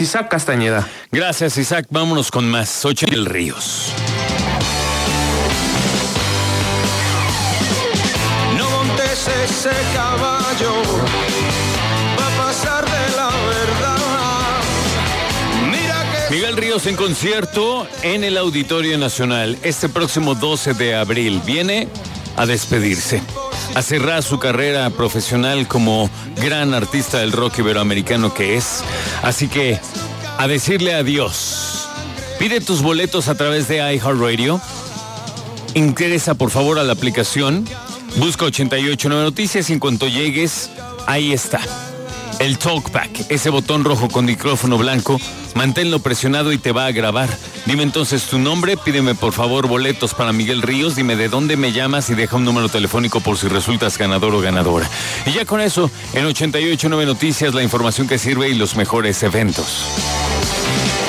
Isaac Castañeda. Gracias, Isaac. Vámonos con más. 8 del Ríos. No montes ese caballo, va a pasar de la verdad. Mira que... Miguel Ríos en concierto en el Auditorio Nacional este próximo 12 de abril. Viene a despedirse, a cerrar su carrera profesional como gran artista del rock iberoamericano que es. Así que, a decirle adiós. Pide tus boletos a través de iHeartRadio. Ingresa por favor a la aplicación. Busca 889 Noticias y en cuanto llegues, ahí está. El Talkback, ese botón rojo con micrófono blanco, manténlo presionado y te va a grabar. Dime entonces tu nombre, pídeme por favor boletos para Miguel Ríos, dime de dónde me llamas y deja un número telefónico por si resultas ganador o ganadora. Y ya con eso, en 889 Noticias, la información que sirve y los mejores eventos.